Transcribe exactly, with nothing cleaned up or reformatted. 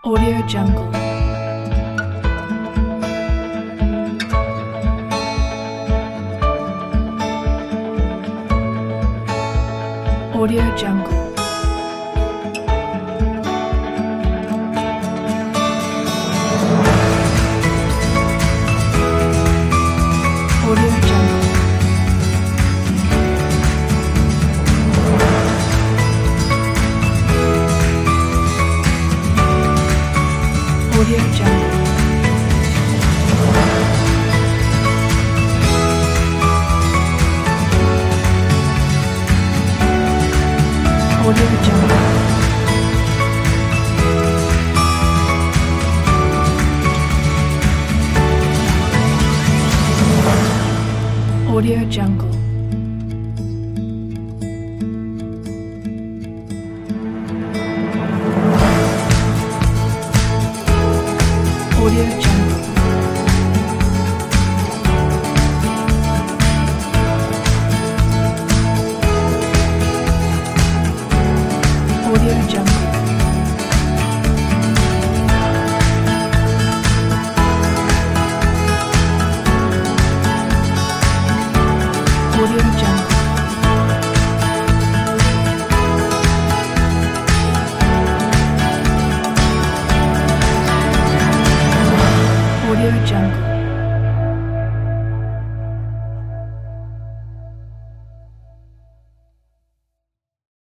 Audio Jungle. Audio Jungle. Audio Jungle. Audio Jungle. Audio Jungle. Audio Jungle. Audio Jungle. Audio Jungle. Audio Jungle. Audio Jungle.